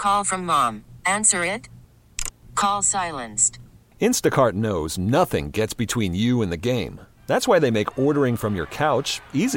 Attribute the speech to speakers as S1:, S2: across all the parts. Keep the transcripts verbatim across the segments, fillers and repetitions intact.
S1: Call from mom. Answer it. Call silenced.
S2: Instacart knows nothing gets between you and the game. That's why they make ordering from your couch easy.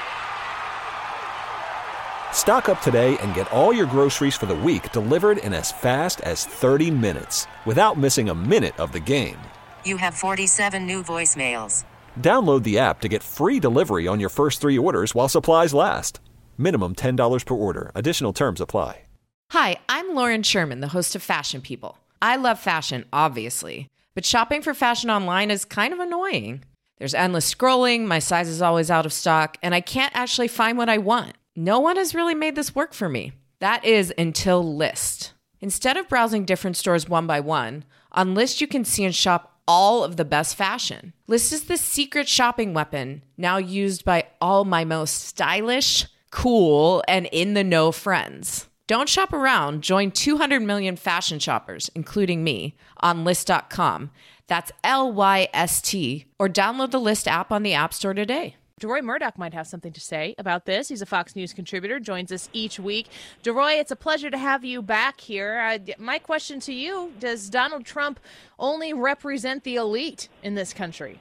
S2: Stock up today and get all your groceries for the week delivered in as fast as thirty minutes without missing a minute of the game.
S1: You have forty-seven new voicemails.
S2: Download the app to get free delivery on your first three orders while supplies last. Minimum ten dollars per order. Additional terms apply.
S3: Hi, I'm Lauren Sherman, the host of Fashion People. I love fashion, obviously, but shopping for fashion online is kind of annoying. There's endless scrolling, my size is always out of stock, and I can't actually find what I want. No one has really made this work for me. That is until Lyst. Instead of browsing different stores one by one, on Lyst you can see and shop all of the best fashion. Lyst is the secret shopping weapon now used by all my most stylish, cool, and in-the-know friends. Don't shop around. Join two hundred million fashion shoppers, including me, on Lyst dot com. That's L Y S T. Or download the Lyst app on the App Store today.
S4: DeRoy Murdoch might have something to say about this. He's a Fox News contributor, joins us each week. DeRoy, it's a pleasure to have you back here. Uh, my question to you, does Donald Trump only represent the elite in this country?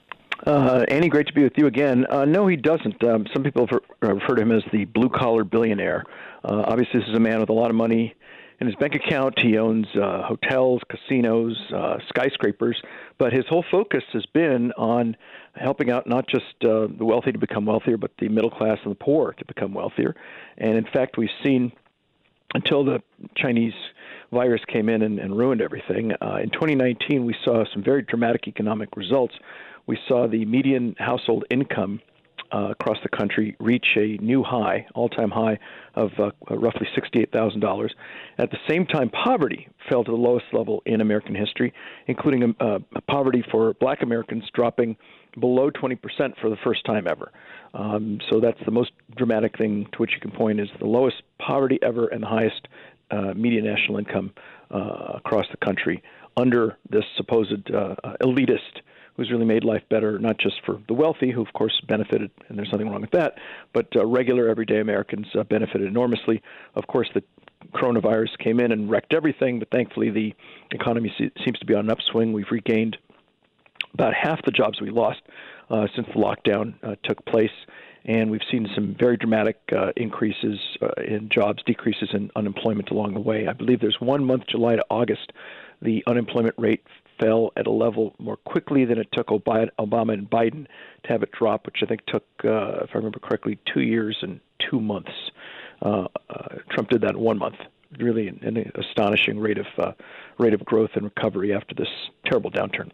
S5: Uh, Annie, great to be with you again. Uh, no, he doesn't. Um, some people have referred to him as the blue-collar billionaire. Uh, obviously, this is a man with a lot of money in his bank account. He owns uh, hotels, casinos, uh, skyscrapers, but his whole focus has been on helping out not just uh, the wealthy to become wealthier, but the middle class and the poor to become wealthier. And in fact, we've seen, until the Chinese virus came in and, and ruined everything, uh, in twenty nineteen, we saw some very dramatic economic results. We saw the median household income uh, across the country reach a new high, all-time high of uh, roughly sixty-eight thousand dollars. At the same time, poverty fell to the lowest level in American history, including uh, poverty for black Americans dropping below twenty percent for the first time ever. Um, so that's the most dramatic thing to which you can point, is the lowest poverty ever and the highest uh, median national income uh, across the country under this supposed uh, elitist who's really made life better, not just for the wealthy, who of course benefited, and there's nothing wrong with that, but uh, regular everyday Americans uh, benefited enormously. Of course, the coronavirus came in and wrecked everything, but thankfully the economy se- seems to be on an upswing. We've regained about half the jobs we lost uh, since the lockdown uh, took place, and we've seen some very dramatic uh, increases uh, in jobs, decreases in unemployment along the way. I believe there's one month, July to August, the unemployment rate fell at a level more quickly than it took Obama and Biden to have it drop, which I think took, uh, if I remember correctly, two years and two months. Uh, uh, Trump did that in one month. Really an, an astonishing rate of uh, rate of growth and recovery after this terrible downturn.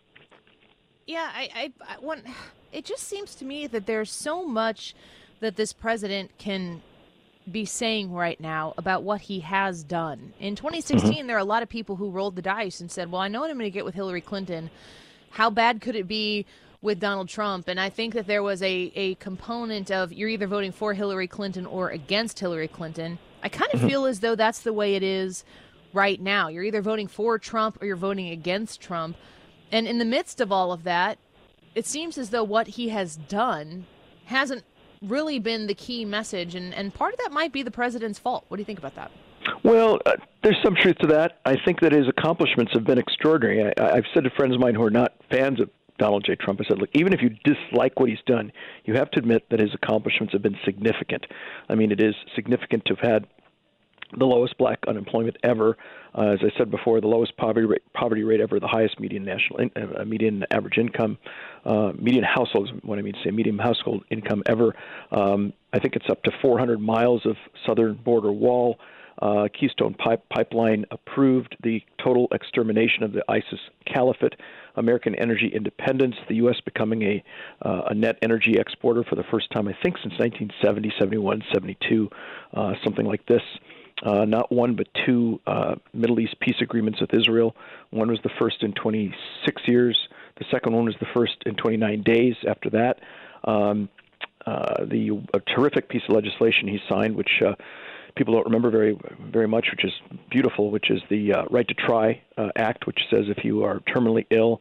S4: Yeah, I, I, I want. It just seems to me that there's so much that this president can be saying right now about what he has done. In twenty sixteen, mm-hmm. there are a lot of people who rolled the dice and said, well, I know what I'm going to get with Hillary Clinton. How bad could it be with Donald Trump? And I think that there was a, a component of you're either voting for Hillary Clinton or against Hillary Clinton. I kind of mm-hmm. feel as though that's the way it is right now. You're either voting for Trump or you're voting against Trump. And in the midst of all of that, it seems as though what he has done hasn't really been the key message, and, and part of that might be the president's fault. What do you think about that?
S5: Well, uh, there's some truth to that. I think that his accomplishments have been extraordinary. I, I've said to friends of mine who are not fans of Donald J. Trump, I said, look, even if you dislike what he's done, you have to admit that his accomplishments have been significant. I mean, it is significant to have had the lowest black unemployment ever, uh, as I said before, the lowest poverty rate, poverty rate ever, the highest median national in, uh, median average income, uh, median households, what I mean to say, median household income ever. Um, I think it's up to four hundred miles of southern border wall. Uh, Keystone pipe, Pipeline approved, the total extermination of the ISIS caliphate, American energy independence, the U S becoming a uh, a net energy exporter for the first time, I think, since nineteen seventy, seventy-one, seventy-two, uh, something like this. Uh, not one but two uh, Middle East peace agreements with Israel. One was the first in twenty-six years. The second one was the first in twenty-nine days after that. Um, uh, the a terrific piece of legislation he signed, which uh, people don't remember very very much, which is beautiful, which is the uh, Right to Try uh, Act, which says if you are terminally ill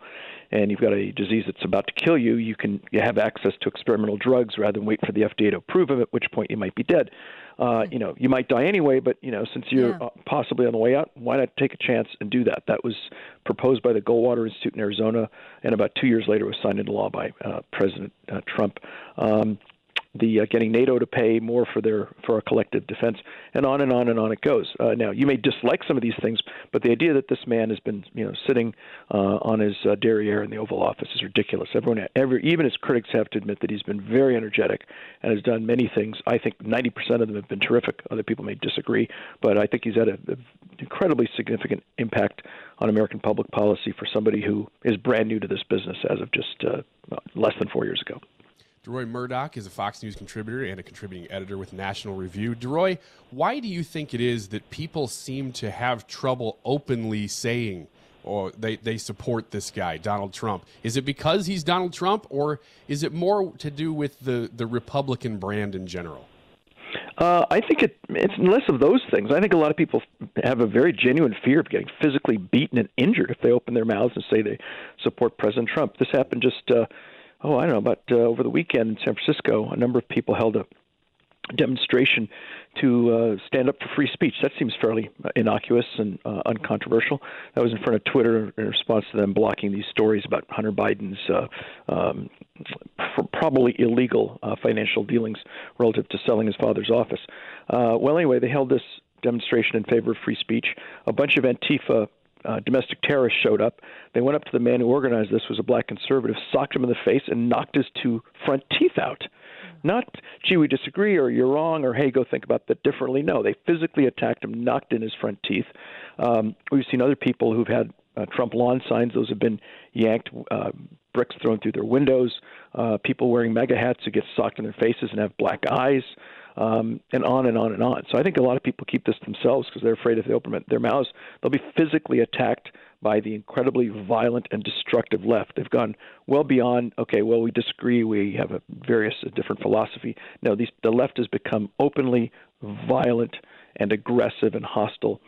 S5: and you've got a disease that's about to kill you, you can you have access to experimental drugs rather than wait for the F D A to approve them, at which point you might be dead. Uh, you know, you might die anyway, but, you know, since you're
S4: Yeah.
S5: possibly on the way out, why not take a chance and do that? That was proposed by the Goldwater Institute in Arizona, and about two years later was signed into law by uh, President uh, Trump. Um, the uh, getting NATO to pay more for their for our collective defense, and on and on and on it goes. Uh, now, you may dislike some of these things, but the idea that this man has been, you know, sitting uh, on his uh, derriere in the Oval Office is ridiculous. Everyone, every, even his critics have to admit that he's been very energetic and has done many things. I think ninety percent of them have been terrific. Other people may disagree, but I think he's had an incredibly significant impact on American public policy for somebody who is brand new to this business as of just uh, less than four years ago.
S6: DeRoy Murdock is a Fox News contributor and a contributing editor with National Review. DeRoy, why do you think it is that people seem to have trouble openly saying or they, they support this guy, Donald Trump? Is it because he's Donald Trump, or is it more to do with the, the Republican brand in general?
S5: Uh, I think it, it's less of those things. I think a lot of people have a very genuine fear of getting physically beaten and injured if they open their mouths and say they support President Trump. This happened just... Uh, Oh, I don't know, about uh, over the weekend in San Francisco, a number of people held a demonstration to uh, stand up for free speech. That seems fairly innocuous and uh, uncontroversial. That was in front of Twitter in response to them blocking these stories about Hunter Biden's uh, um, probably illegal uh, financial dealings relative to selling his father's office. Uh, well, anyway, they held this demonstration in favor of free speech. A bunch of Antifa Uh, domestic terrorists showed up. They went up to the man who organized this, was a black conservative, socked him in the face, and knocked his two front teeth out. Not, gee, we disagree, or you're wrong, or hey, go think about that differently. No, they physically attacked him, knocked in his front teeth. Um, we've seen other people who've had uh, Trump lawn signs. Those have been yanked, uh, bricks thrown through their windows, uh, people wearing MAGA hats who get socked in their faces and have black eyes. Um, and on and on and on. So I think a lot of people keep this to themselves because they're afraid if they open their mouths, they'll be physically attacked by the incredibly violent and destructive left. They've gone well beyond, okay, well, we disagree, we have a various a different philosophy. No, these, the left has become openly violent and aggressive and hostile.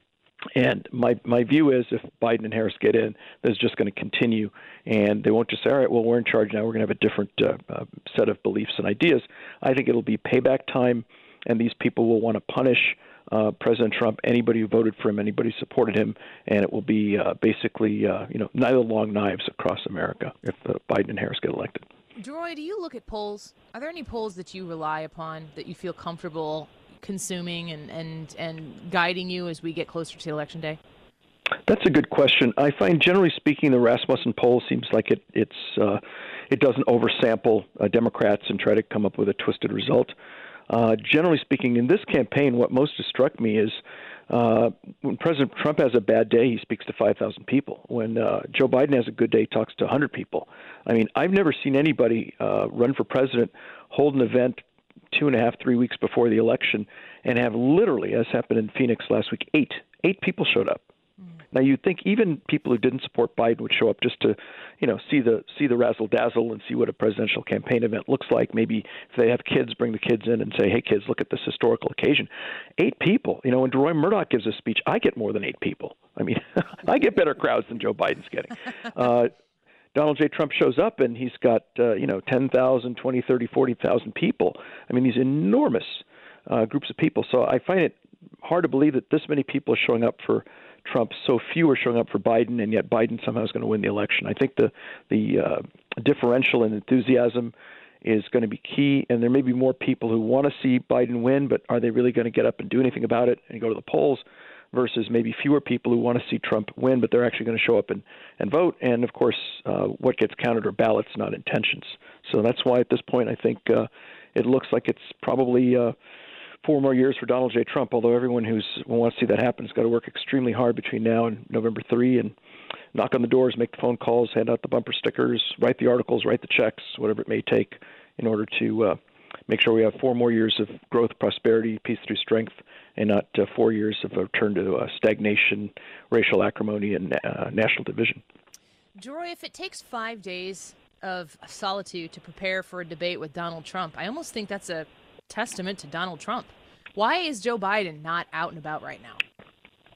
S5: And my my view is if Biden and Harris get in, this is just going to continue, and they won't just say, all right, well, we're in charge now, we're going to have a different uh, uh, set of beliefs and ideas. I think it'll be payback time, and these people will want to punish uh, President Trump, anybody who voted for him, anybody who supported him, and it will be uh, basically, uh, you know, neither long knives across America if uh, Biden and Harris get elected.
S4: DeRoy, do you look at polls? Are there any polls that you rely upon that you feel comfortable consuming and, and, and guiding you as we get closer to Election Day?
S5: That's a good question. I find, generally speaking, the Rasmussen poll seems like it it's uh, it doesn't oversample uh, Democrats and try to come up with a twisted result. Uh, generally speaking, in this campaign, what most has struck me is uh, when President Trump has a bad day, he speaks to five thousand people. When uh, Joe Biden has a good day, he talks to one hundred people. I mean, I've never seen anybody uh, run for president, hold an event two and a half, three weeks before the election, and have literally, as happened in Phoenix last week, eight eight people showed up. Mm. Now, you'd think even people who didn't support Biden would show up just to, you know, see the see the razzle dazzle and see what a presidential campaign event looks like. Maybe if they have kids, bring the kids in and say, "Hey, kids, look at this historical occasion." Eight people. You know, when DeRoy Murdock gives a speech, I get more than eight people. I mean, I get better crowds than Joe Biden's getting. Uh, Donald J. Trump shows up and he's got, uh, you know, ten thousand, twenty, thirty, forty thousand people. I mean, these enormous uh, groups of people. So I find it hard to believe that this many people are showing up for Trump, so few are showing up for Biden, and yet Biden somehow is going to win the election. I think the, the uh, differential in enthusiasm is going to be key, and there may be more people who want to see Biden win, but are they really going to get up and do anything about it and go to the polls? Versus maybe fewer people who want to see Trump win, but they're actually going to show up and, and vote. And, of course, uh, what gets counted are ballots, not intentions. So that's why at this point I think uh, it looks like it's probably uh, four more years for Donald J. Trump, although everyone who's, who wants to see that happen has got to work extremely hard between now and November third and knock on the doors, make the phone calls, hand out the bumper stickers, write the articles, write the checks, whatever it may take in order to uh, make sure we have four more years of growth, prosperity, peace through strength, and not uh, four years of a return to uh, stagnation, racial acrimony, and uh, national division.
S4: DeRoy, if it takes five days of solitude to prepare for a debate with Donald Trump, I almost think that's a testament to Donald Trump. Why is Joe Biden not out and about right now?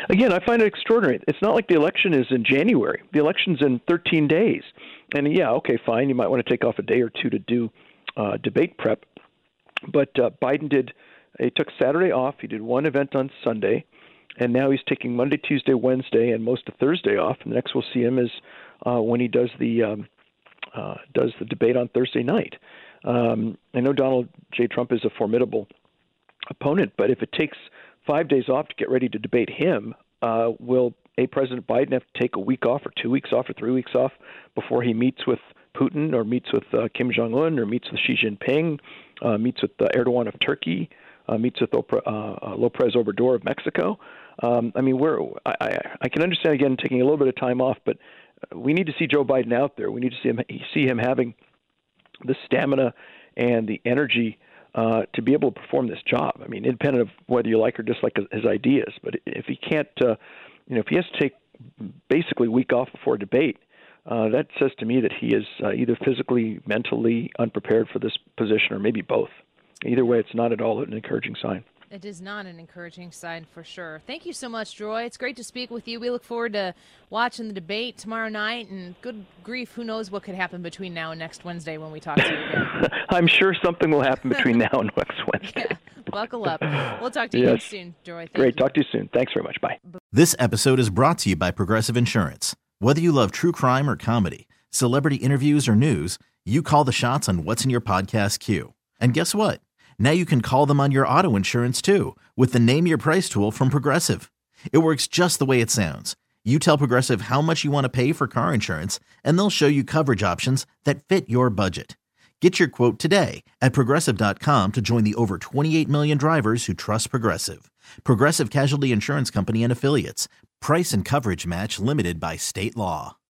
S5: Again, I find it extraordinary. It's not like the election is in January. The election's in thirteen days. And yeah, okay, fine. You might want to take off a day or two to do uh, debate prep. But uh, Biden did, he took Saturday off. He did one event on Sunday. And now he's taking Monday, Tuesday, Wednesday, and most of Thursday off. And the next we'll see him is uh, when he does the um, uh, does the debate on Thursday night. Um, I know Donald J. Trump is a formidable opponent, but if it takes five days off to get ready to debate him, uh, will a President Biden have to take a week off or two weeks off or three weeks off before he meets with Putin or meets with uh, Kim Jong-un or meets with Xi Jinping, uh, meets with uh, Erdogan of Turkey, uh, meets with Oprah, uh, Lopez Obrador of Mexico? Um, I mean, we're, I, I, I can understand, again, taking a little bit of time off, but we need to see Joe Biden out there. We need to see him, see him having the stamina and the energy uh, to be able to perform this job. I mean, independent of whether you like or dislike his ideas, but if he can't, uh, you know, if he has to take basically a week off before a debate, uh, that says to me that he is uh, either physically, mentally unprepared for this position, or maybe both. Either way, it's not at all an encouraging sign.
S4: It is not an encouraging sign for sure. Thank you so much, Troy. It's great to speak with you. We look forward to watching the debate tomorrow night, and good grief, who knows what could happen between now and next Wednesday when we talk to you again.
S5: I'm sure something will happen between now and next Wednesday.
S4: Yeah, buckle up. We'll talk to you
S5: yes.
S4: soon, Troy. Thank
S5: Great.
S4: you.
S5: Talk to you soon. Thanks very much. Bye.
S7: This episode is brought to you by Progressive Insurance. Whether you love true crime or comedy, celebrity interviews or news, you call the shots on what's in your podcast queue. And guess what? Now you can call them on your auto insurance too with the Name Your Price tool from Progressive. It works just the way it sounds. You tell Progressive how much you want to pay for car insurance, and they'll show you coverage options that fit your budget. Get your quote today at Progressive dot com to join the over twenty-eight million drivers who trust Progressive. Progressive Casualty Insurance Company and Affiliates. Price and coverage match limited by state law.